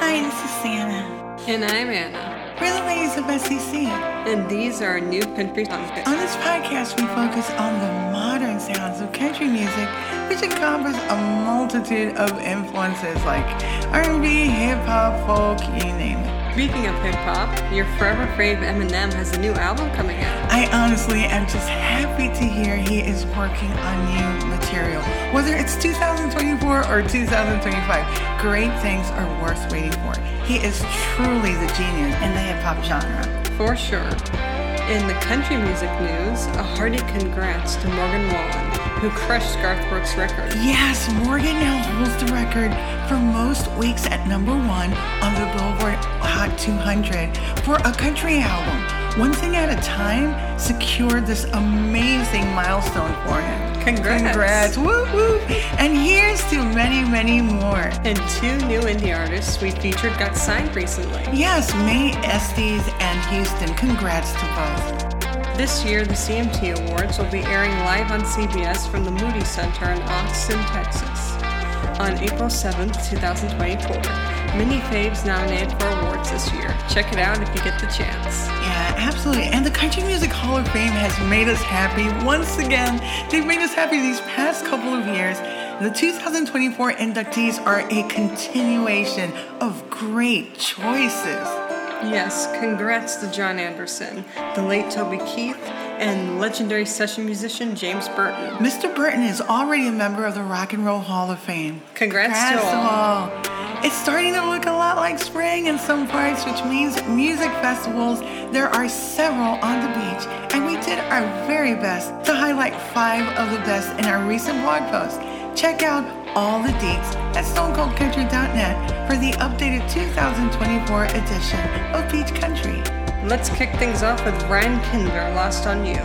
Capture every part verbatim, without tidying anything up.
Hi, this is Santa. And I'm Anna. We're the ladies of S E C. And these are our new country songs. On this podcast, we focus on the modern sounds of country music, which encompass a multitude of influences like R and B, hip-hop, folk, you name it. Speaking of hip-hop, your forever fave Eminem has a new album coming out. I honestly am just happy to hear he is working on new material. Whether it's two thousand twenty-four or two thousand twenty-five, great things are worth waiting for. He is truly the genius in the hip-hop genre. For sure. In the country music news, a hearty congrats to Morgan Wallen, who crushed Garth Brooks' record. Yes, Morgan now holds the record for most weeks at number one on the Billboard Hot two hundred for a country album. One Thing at a Time secured this amazing milestone for him. Congrats. Congrats. Woo woo. And here's to many, many more. And two new indie artists we featured got signed recently. Yes, May Estes and Houston. Congrats to both. This year, the C M T Awards will be airing live on C B S from the Moody Center in Austin, Texas, on April seventh, twenty twenty-four. Many faves nominated for awards this year. Check it out if you get the chance. Yeah, absolutely. And the Country Music Hall of Fame has made us happy once again. They've made us happy these past couple of years. The two thousand twenty-four inductees are a continuation of great choices. Yes, congrats to John Anderson, the late Toby Keith, and legendary session musician James Burton. Mister Burton is already a member of the Rock and Roll Hall of Fame. Congrats, Congrats to all. to all. It's starting to look a lot like spring in some parts, which means music festivals. There are several on the beach, and we did our very best to highlight five of the best in our recent blog post. Check out all the deets at stone cold country dot net for the updated two thousand twenty-four edition of Beach Country. Let's kick things off with Ryan Kinder, Lost on You.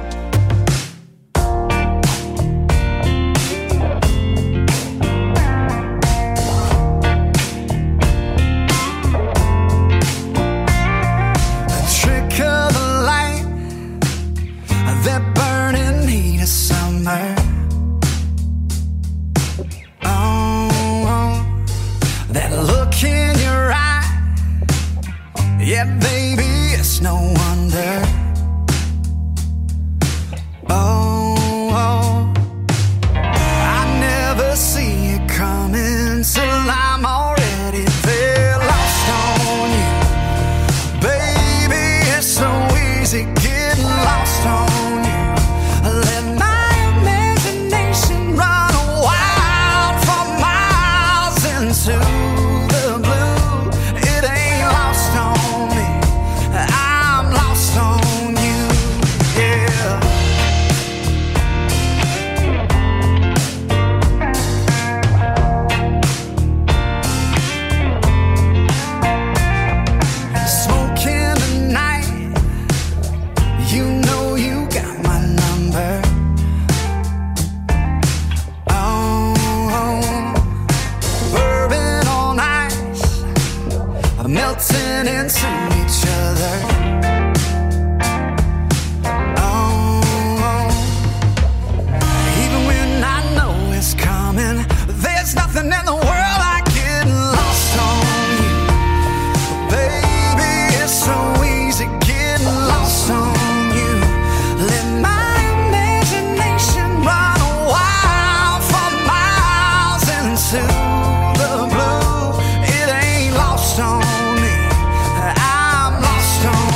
It ain't lost on me. I'm lost on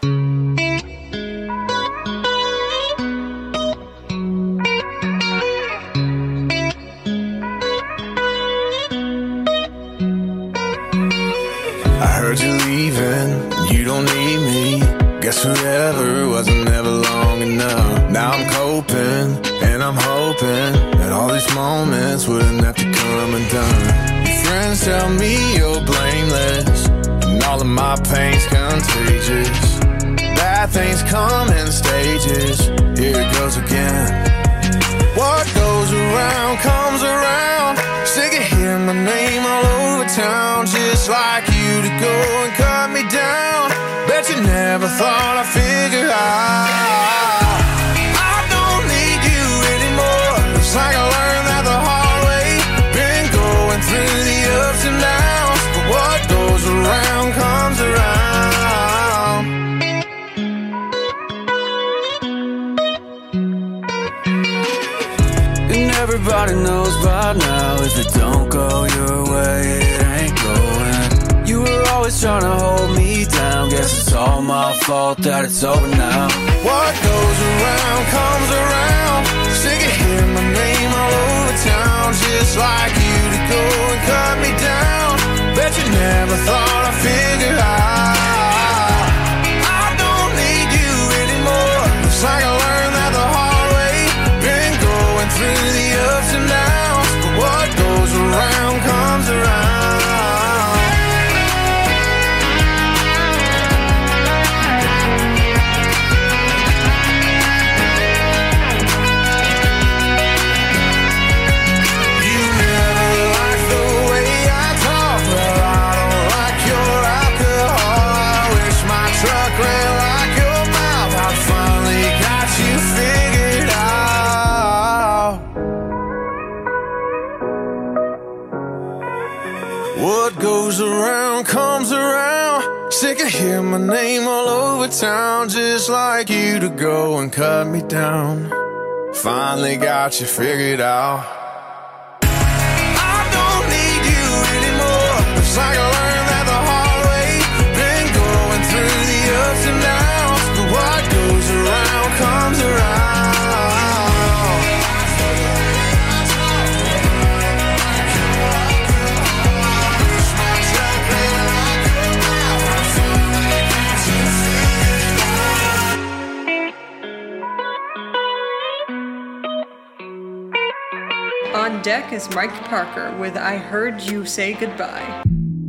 Heard you leaving, you don't need me. Guess forever wasn't never long enough. Now I'm coping, and I'm hoping that all these moments wouldn't have to come undone. Your friends tell me you're blameless, and all of my pain's contagious. Bad things come in stages, here it goes again. What goes around comes around. Sick of hearing my name all over town. Just like you to go and cut me down. Bet you never thought I'd figure out I don't need you anymore. Looks like I learned that the hard way. Been going through the ups and downs, but what goes around comes around. And everybody knows by now, if it don't go your way, it ain't going. You were always trying to hold me down. Guess it's all my fault that it's over now. What goes around comes around. Sick of hearing my name all over town. Just like you to go and cut me down. Bet you never thought I'd figure out I don't need you anymore. Looks like I learned that the hard way. Been going through the ups and downs, but what goes around comes around. What goes around comes around. Sick of hearing my name all over town. Just like you to go and cut me down. Finally got you figured out. I don't need you anymore. Looks like I learned that the hard way. Been going through the ups and downs, but what goes around comes around. On deck is Mike Parker with I Heard You Say Goodbye.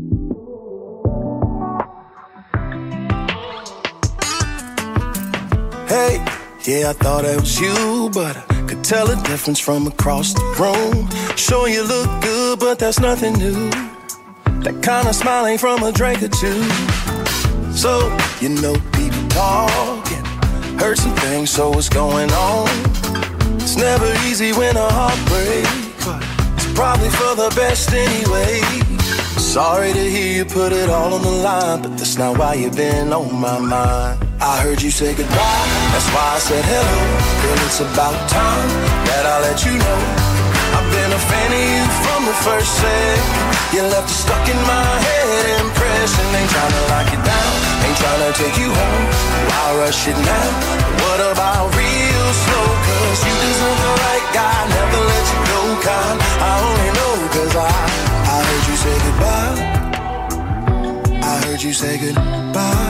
Hey, yeah, I thought it was you, but I could tell the difference from across the room. Sure you look good, but that's nothing new. That kind of smile ain't from a drink or two. So, you know people talking, heard some things, so what's going on? It's never easy when a heart breaks, but it's probably for the best anyway. Sorry to hear you put it all on the line, but that's not why you've been on my mind. I heard you say goodbye, that's why I said hello. Girl, it's about time that I let you know I've been a fan of you from the first second. You left it stuck in my head, impression. Ain't tryna lock you down, ain't tryna take you home. Why rush it now? What about real slow? Cause you deserve the right guy, never let you go kind. I only know cause I, I heard you say goodbye. I heard you say goodbye.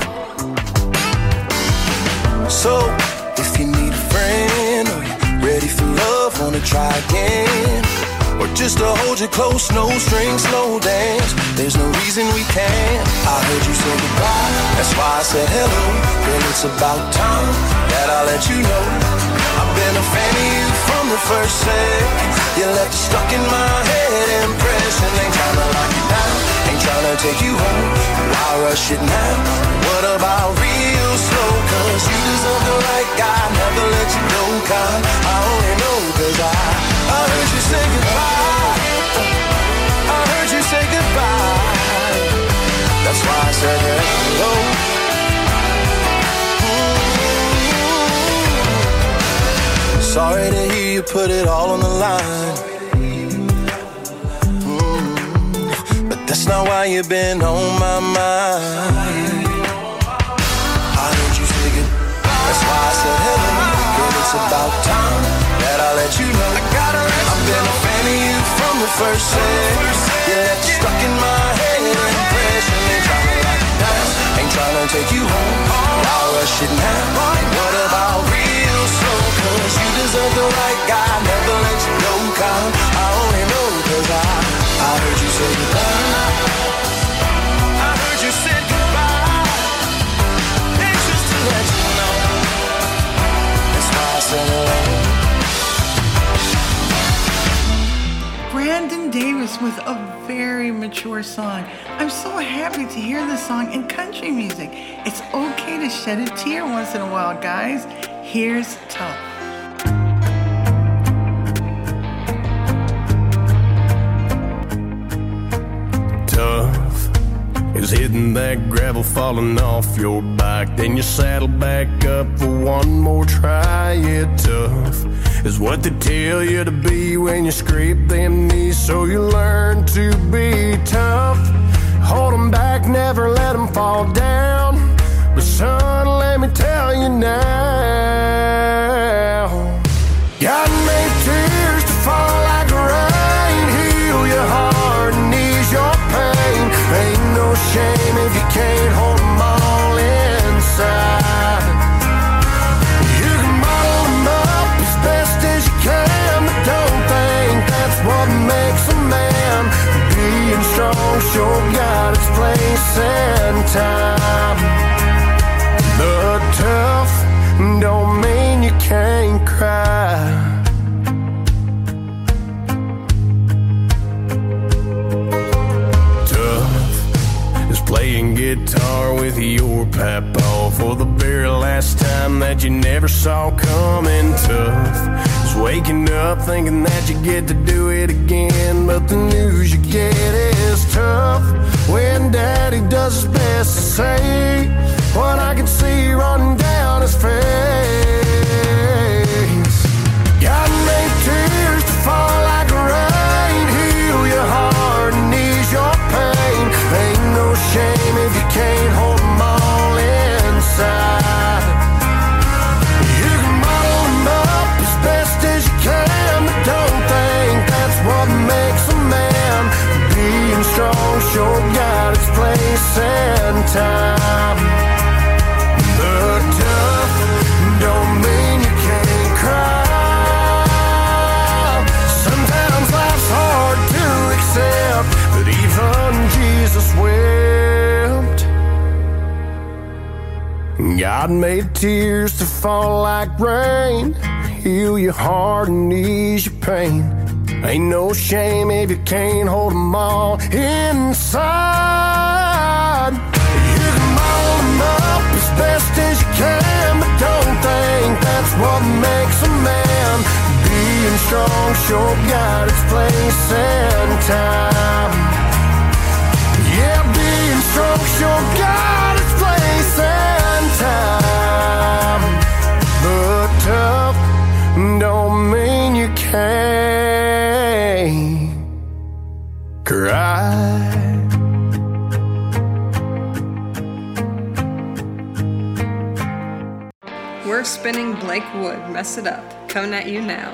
So, if you need a friend, or you're ready for love, wanna try again, or just to hold you close, no strings, slow dance, there's no reason we can't. I heard you say goodbye, that's why I said hello. Girl, it's about time that I let you know I've been a fan of you from the first second. You left it stuck in my head, impression. Ain't tryna lock you down, ain't tryna take you home. Why rush it now? What about real slow? Cause you deserve the right guy, never let you go kind. I only know cause I, I heard you say goodbye. I heard you say goodbye. That's why I said hello. Mm-hmm. Sorry to hear you put it all on the line. Mm-hmm. But that's not why you've been on my mind. I heard you first said. You left you stuck in my head. Impression ain't trying to lock you down, ain't trying to take you home. I'll rush it now. What about real slow? Cause you deserve the right guy. Never let you go, kind. I only know cause I I heard you say goodbye. I heard you said goodbye. Anxious to let you know. That's why I said hello. Brandon Davis with a very mature song. I'm so happy to hear this song in country music. It's okay to shed a tear once in a while, guys. Here's Tough. Tough is hitting that gravel, falling off your bike. Then you saddle back up for one more try. Yeah, tough is what they tell you to be when you scrape them knees. So you learn to be tough. Hold them back, never let them fall down. But son, let me tell you now, God made tears to fall like rain. Heal your heart and ease your pain. Ain't no shame if you can't hold them all inside. You can bottle them up as best as you can, but don't think that's what makes a man. Being strong sure got its place and time. But tough don't mean you can't cry. Tough is playing guitar with your papa for the very last time that you never saw coming. Tough is waking up thinking that you get to do it again, but the news you get is tough when daddy does his best to say what I can see running down his face. God made tears to fall like rain. Heal your heart and ease your pain. Ain't no shame if you can't hold them all inside. You can bottle them up as best as you can, but don't think that's what makes a man. Being strong sure got its place and time. But tough don't mean you can't cry. Sometimes life's hard to accept, but even Jesus wept. God made tears to fall like rain. Heal your heart and ease your pain. Ain't no shame if you can't hold them all inside. You can bottle them up as best as you can, but don't think that's what makes a man. Being strong sure got its place and time. Yeah, being strong sure got its place and time. But tough don't mean you can't cry. We're spinning Blake Wood, Mess It Up, coming at you now.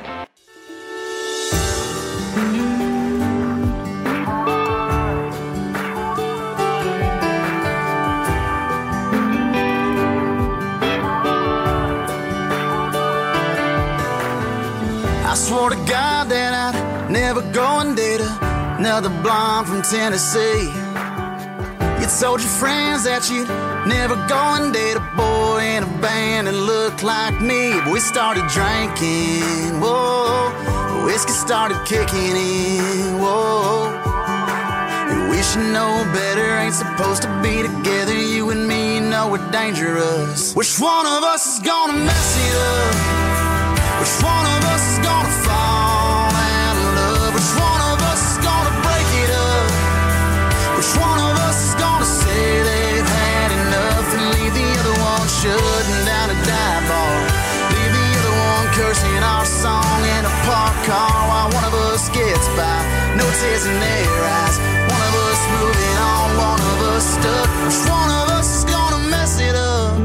I swore to God that I'd never go and date another blonde from Tennessee. You told your friends that you'd never go and date a boy in a band that looked like me. But we started drinking, whoa, whiskey started kicking in, whoa. And we should know better, ain't supposed to be together. You and me, you know we're dangerous. Which one of us is gonna mess it up? Which one of us is gonna fall out of love? Which one of us is gonna break it up? Which one of us is gonna say they've had enough and leave the other one shutting down a dive bar? Leave the other one cursing our song in a parked car while one of us gets by, no tears in their eyes. One of us moving on, one of us stuck. Which one of us is gonna mess it up?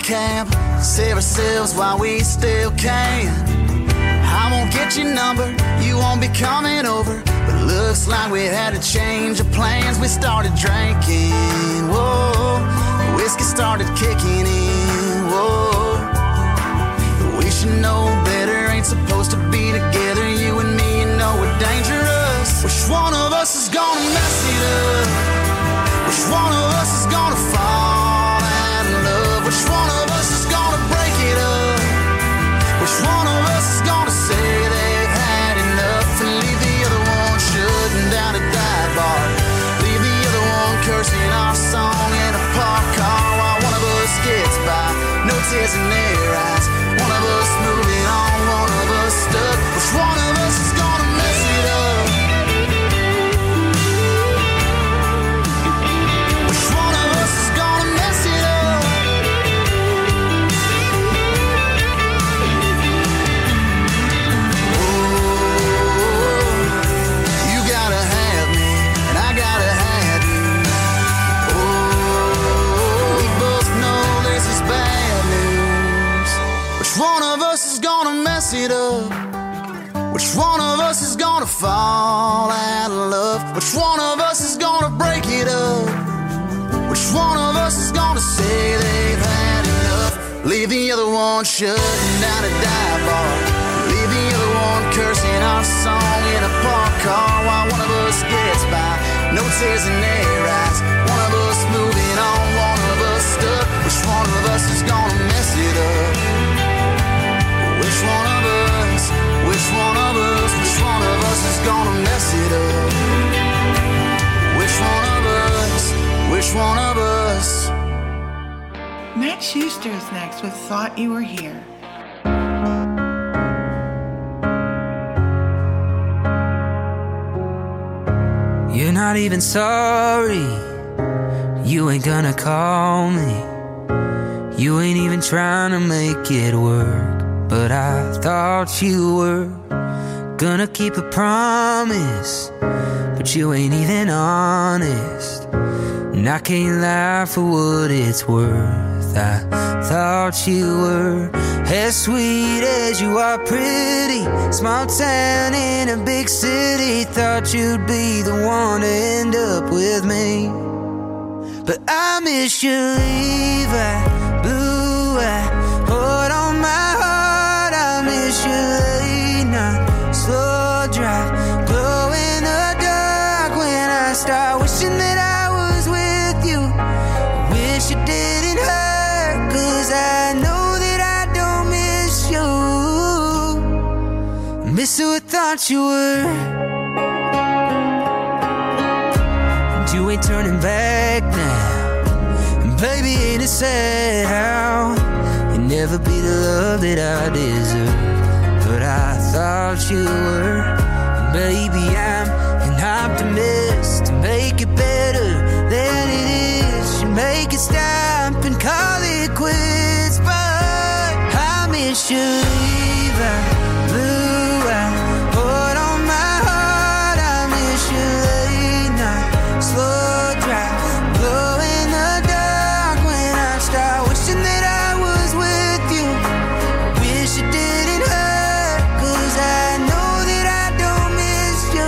cab, save ourselves while we still can. I won't get your number, you won't be coming over, but looks like we had a change of plans. We started drinking, whoa, whiskey started kicking in, whoa. We should know better, ain't supposed to be together. You and me, you know we're dangerous. Which one of us is gonna mess it up? Which one of us is gonna fall out of love? Which one of us is gonna break it up? Which one of us is gonna say they've had enough and leave the other one shutting down a dive bar? Leave the other one cursing our song in a parked car while one of us gets by, no tears in their eyes. One of us moving on, one of us stuck. Which one of us is gonna mess it up? Which one of us is gonna mess it up? Oh, you gotta have me, and I gotta have you. Oh, we both know this is bad news. Which one of us is gonna mess it up? Which one of us is gonna fall out of love? Which one of us is gonna break it up? Which one of us is gonna say they've had enough? Leave the other one shutting down a dive bar. Leave the other one cursing our song in a parked car while one of us gets by, no tears in their eyes. One of us moving on, one of us stuck. Which one of us is gonna mess it up? Which one of us, which one of us, which one of us is gonna mess it up? Which one of us, which one of us? Matt Schuster is next with Thought You Were Here. You're not even sorry, you ain't gonna call me. You ain't even trying to make it work, but I thought you were gonna keep a promise, but you ain't even honest. And I can't lie for what it's worth. I thought you were as sweet as you are pretty. Small town in a big city. Thought you'd be the one to end up with me. But I miss your Levi blue eye, put on my heart. I miss your late night slow drive, glow in the dark when I start wishing that I was with you. Wish it didn't hurt, 'cause I know that I don't miss you. I miss who I thought you were. And you ain't turning back now. And baby, ain't it sad how you'll never be the love that I deserve. But I thought you were. And baby, I'm an optimist. To make it better than it is, you make it stop and call it quits. But I miss you, Levi blue eye, put on my heart. I miss you late night slow drive, glow in the dark when I start wishing that I was with you. Wish it didn't hurt, 'cause I know that I don't miss you.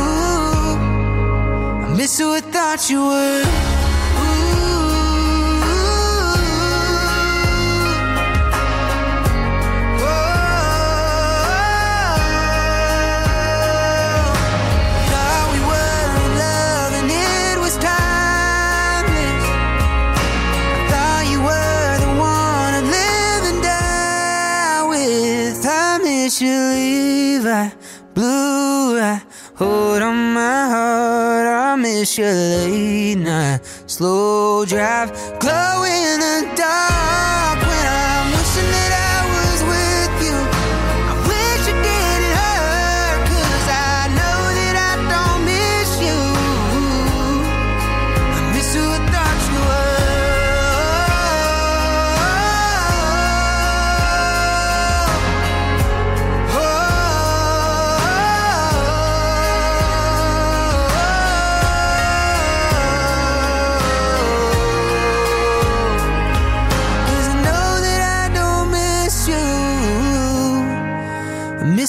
I miss who I thought you were. You Levi blue eye, hold on my heart. I miss your late night slow drive, glow in the dark when I'm wishing that I was with you. I wish it didn't hurt, 'cause I know that I don't miss you. I miss who I thought you were.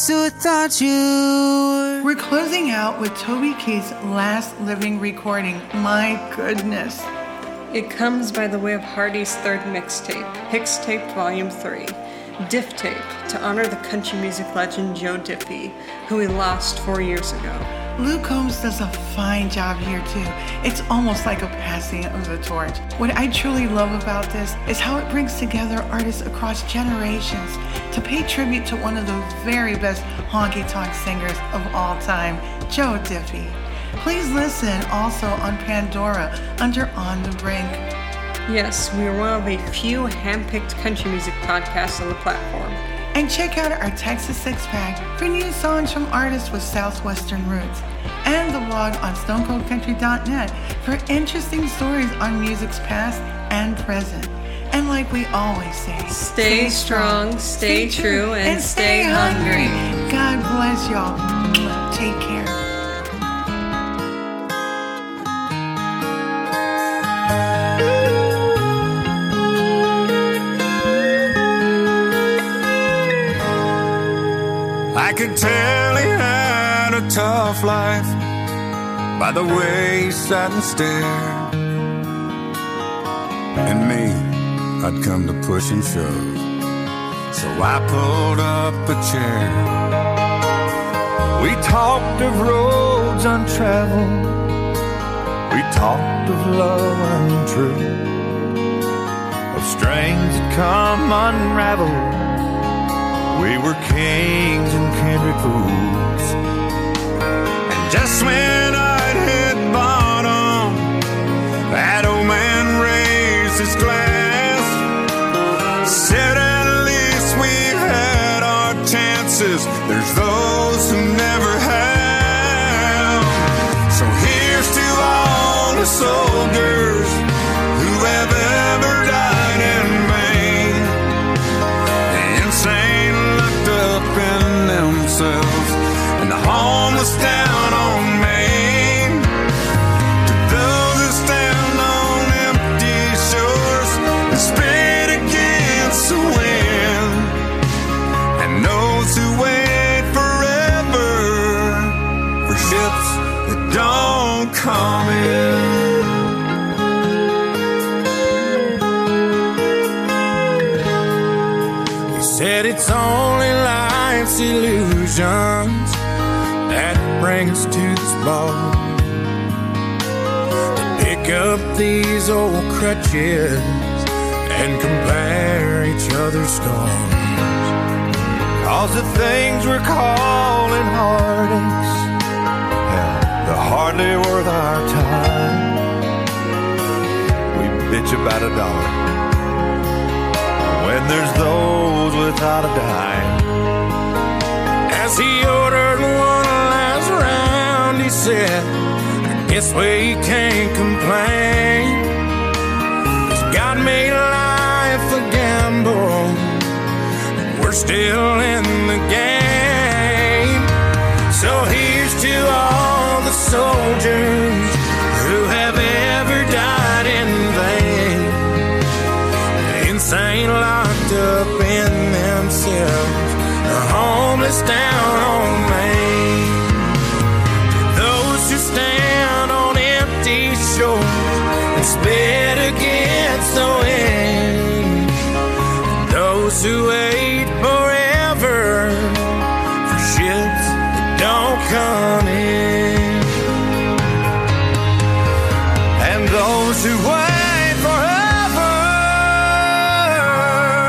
just who I thought you were. We're closing out with Toby Keith's last living recording. My goodness. It comes by the way of Hardy's third mixtape, Hixtape Volume three, Diff Tape, to honor the country music legend Joe Diffie, who we lost four years ago. Luke Combs does a fine job here too. It's almost like a passing of the torch. What I truly love about this is how it brings together artists across generations to pay tribute to one of the very best honky-tonk singers of all time, Joe Diffie. Please listen also on Pandora under On the Brink. Yes, we are one of a few hand-picked country music podcasts on the platform. And check out our Texas Six-Pack for new songs from artists with Southwestern roots. And the blog on stone cold country dot net for interesting stories on music's past and present. And like we always say, stay, stay strong, stay, stay true, and, and stay, stay hungry. hungry. God bless y'all. Take care. I could tell he had a tough life by the way he sat and stared. And me, I'd come to push and shove, so I pulled up a chair. We talked of roads untraveled, we talked of love untrue, of strings that come unraveled. We were kings and country fools. And just when I'd hit bottom, that old man raised his glass, said at least we've had our chances, there's those who never have. So here's to all the soldiers who have ever died in vain. The insane up in themselves, and the homeless down on Main. To those who stand on empty shores and spit against the wind, and those who wait forever for ships that don't come in. He said it's only life's illusions that bring us to this bar, to pick up these old crutches and compare each other's scars. Cause the things we're calling heartaches, yeah, they're hardly worth our time. We bitch about a dollar when there's those without a dime. As he ordered one last round, he said, I guess we can't complain, 'cause God made life a gamble, and we're still in the game. So here's to all the soldiers who have ever died in vain, insane, locked up in themselves, the homeless down on Main. Those who stand on empty shores and spit against the wind, those who wait forever for ships that don't come in, and those who wait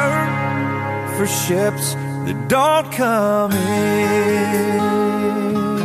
forever for ships that don't come in.